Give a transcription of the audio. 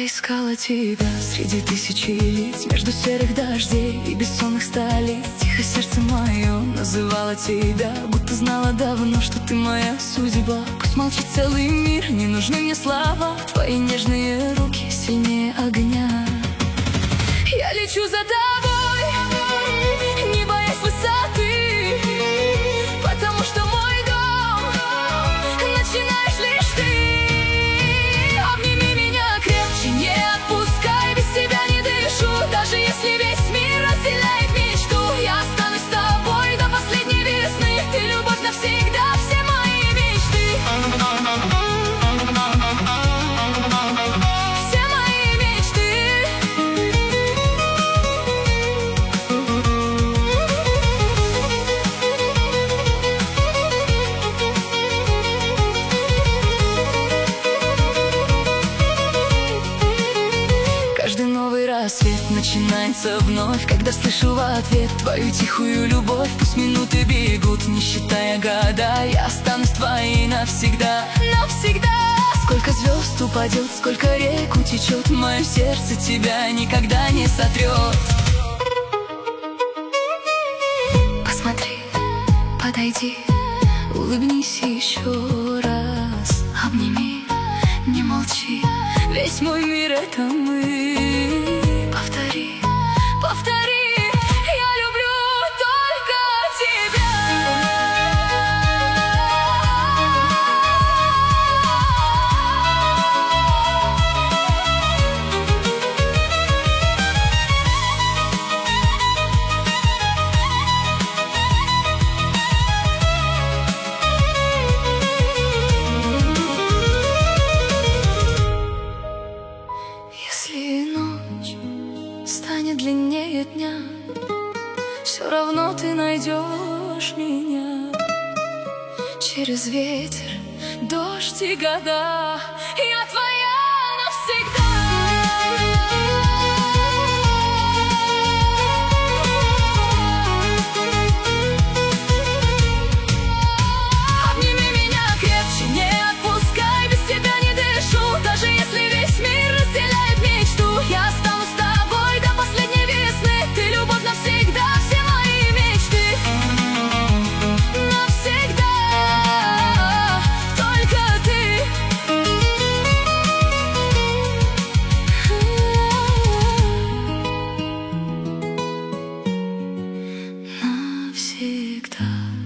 Я искала тебя среди тысячи лиц, между серых дождей и бессонных столиц. Тихо сердце мое называло тебя, будто знала давно, что ты моя судьба. Пусть молчит целый мир, не нужны мне слова, твои нежные руки сильнее огня. Я лечу за тобой, не боясь высоты, потому что мой дом начинаешь лишь ты. Обними меня крепче, не отпускай, без тебя не дышу. Даже если весь мир разделяет мечту, я останусь с тобой до последней весны. Ты любовь навсегда, все мои мечты. Все мои мечты. Каждый новый рассвет начинается вновь, когда слышу в ответ твою тихую любовь. Пусть минуты бегут, не считая года, я останусь твоей навсегда, навсегда. Сколько звезд упадет, сколько рек утечет, мое сердце тебя никогда не сотрет. Посмотри, подойди, улыбнись еще раз. Обними, не молчи, весь мой мир — это мы. Повтори, повтори, я люблю только тебя. Если ночь станет длиннее дня, все равно ты найдешь меня. Через ветер, дождь и года я твоя навсегда. Обними меня крепче, не отпускай, без тебя не дышу. Даже если весь мир разделяет мечту, я останусь с тобой до последней весны. Ты любовь навсегда, все мои мечты. Навсегда, только ты. Навсегда.